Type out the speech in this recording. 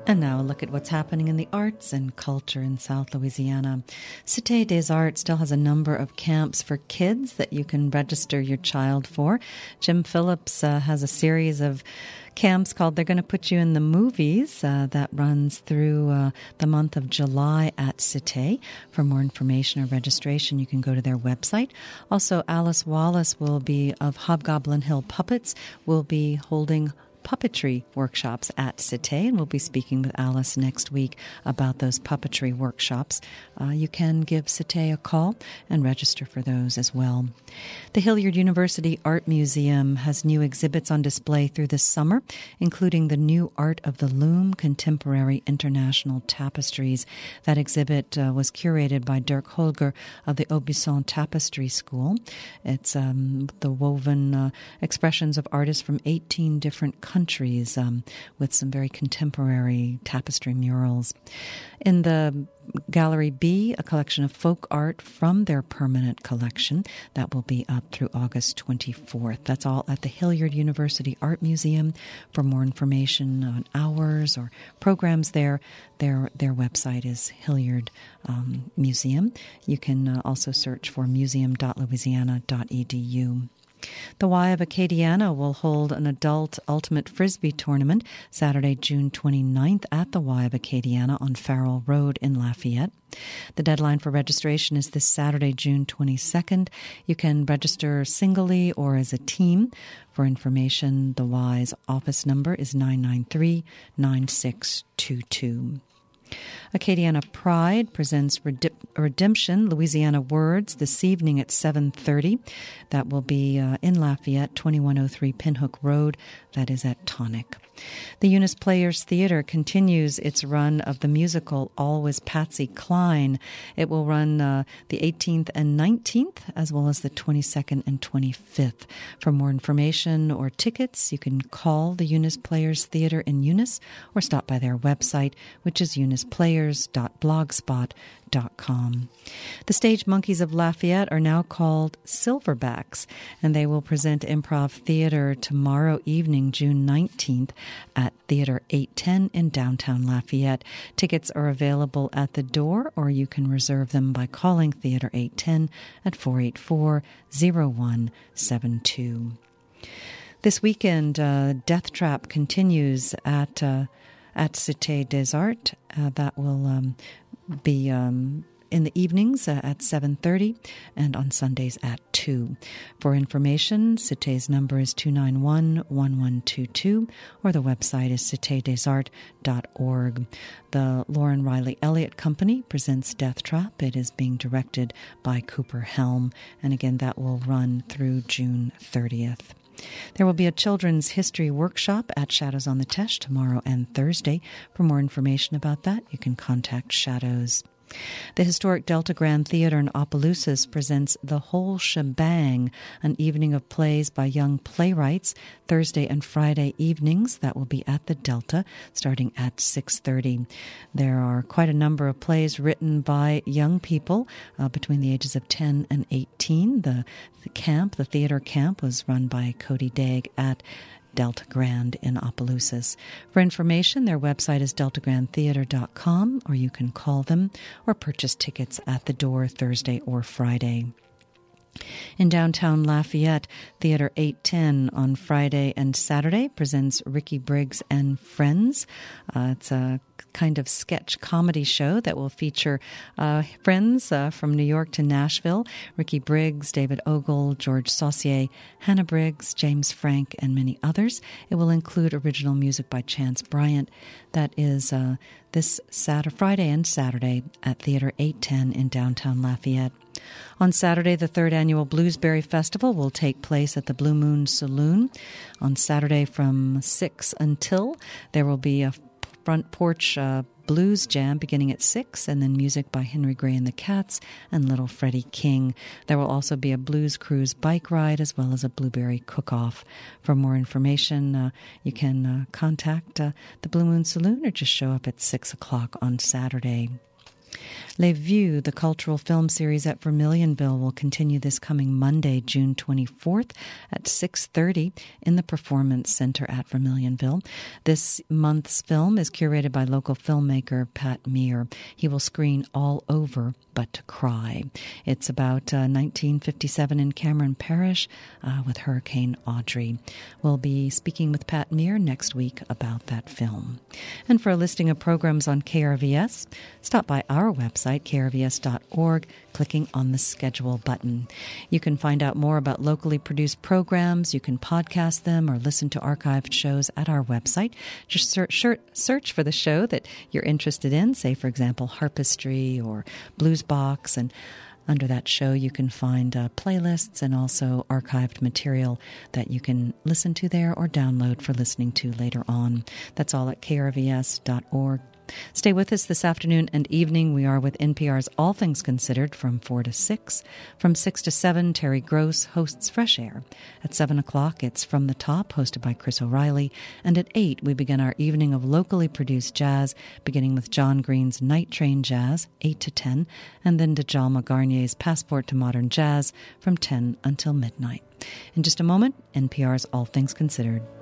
And now a look at what's happening in the arts and culture in South Louisiana. Cité des Arts still has a number of camps for kids that you can register your child for. Jim Phillips has a series of camps called They're Going to Put You in the Movies that runs through the month of July at Cité. For more information or registration, you can go to their website. Also, Alice Wallace will be of Hobgoblin Hill Puppets, will be holding puppetry workshops at Cité, and we'll be speaking with Alice next week about those puppetry workshops. You can give Cité a call and register for those as well. The Hilliard University Art Museum has new exhibits on display through this summer, including the new Art of the Loom Contemporary International Tapestries. That exhibit was curated by Dirk Holger of the Aubusson Tapestry School. It's the woven expressions of artists from 18 different countries with some very contemporary tapestry murals. In the Gallery B, a collection of folk art from their permanent collection that will be up through August 24th. That's all at the Hilliard University Art Museum. For more information on hours or programs there, their website is Hilliard Museum. You can also search for museum.louisiana.edu. The Y of Acadiana will hold an adult ultimate frisbee tournament Saturday, June 29th at the Y of Acadiana on Farrell Road in Lafayette. The deadline for registration is this Saturday, June 22nd. You can register singly or as a team. For information, the Y's office number is 993-9622. Acadiana Pride presents Redemption, Louisiana Words, this evening at 7:30. That will be in Lafayette, 2103 Pinhook Road. That is at Tonic. The Eunice Players Theater continues its run of the musical Always Patsy Cline. It will run the 18th and 19th, as well as the 22nd and 25th. For more information or tickets, you can call the Eunice Players Theater in Eunice or stop by their website, which is euniceplayers.blogspot.com. The Stage Monkeys of Lafayette are now called Silverbacks, and they will present improv theater tomorrow evening, June 19th, at Theater 810 in downtown Lafayette. Tickets are available at the door, or you can reserve them by calling Theater 810 at 484-0172. This weekend, Death Trap continues at Cité des Arts. That will be in the evenings at 7:30 and on Sundays at 2. For information, Cité's number is 291-1122 or the website is citédesarts.org. The Lauren Riley Elliott Company presents Death Trap. It is being directed by Cooper Helm, and again, that will run through June 30th. There will be a children's history workshop at Shadows on the Teche tomorrow and Thursday. For more information about that, you can contact Shadows. The historic Delta Grand Theater in Opelousas presents The Whole Shebang, an evening of plays by young playwrights, Thursday and Friday evenings. That will be at the Delta, starting at 6:30. There are quite a number of plays written by young people between the ages of 10 and 18. The theater camp, was run by Cody Dagg at Delta Grand in Opelousas. For information, their website is deltagrandtheater.com, or you can call them or purchase tickets at the door Thursday or Friday. In downtown Lafayette, Theater 810 on Friday and Saturday presents Ricky Briggs and Friends. It's a kind of sketch comedy show that will feature friends from New York to Nashville. Ricky Briggs, David Ogle, George Saucier, Hannah Briggs, James Frank, and many others. It will include original music by Chance Bryant. That is this Friday and Saturday at Theater 810 in downtown Lafayette. On Saturday, the third annual Bluesberry Festival will take place at the Blue Moon Saloon. On Saturday from 6 until, there will be a front porch blues jam beginning at 6, and then music by Henry Gray and the Cats and Little Freddie King. There will also be a blues cruise bike ride as well as a blueberry cook-off. For more information, you can contact the Blue Moon Saloon or just show up at 6 o'clock on Saturday. Les Vues, the cultural film series at Vermilionville, will continue this coming Monday, June 24th at 6:30 in the Performance Center at Vermilionville. This month's film is curated by local filmmaker Pat Meir. He will screen All Over But to Cry. It's about 1957 in Cameron Parish with Hurricane Audrey. We'll be speaking with Pat Meir next week about that film. And for a listing of programs on KRVS, stop by our website, krvs.org, clicking on the schedule button. You can find out more about locally produced programs. You can podcast them or listen to archived shows at our website. Just search for the show that you're interested in, say, for example, Harpistry or Blues Box, and under that show you can find playlists and also archived material that you can listen to there or download for listening to later on. That's all at krvs.org. Stay with us this afternoon and evening. We are with NPR's All Things Considered from 4 to 6. From 6 to 7, Terry Gross hosts Fresh Air. At 7 o'clock, it's From the Top, hosted by Chris O'Reilly. And at 8, we begin our evening of locally produced jazz, beginning with John Green's Night Train Jazz, 8 to 10, and then Djalma Garnier's Passport to Modern Jazz from 10 until midnight. In just a moment, NPR's All Things Considered.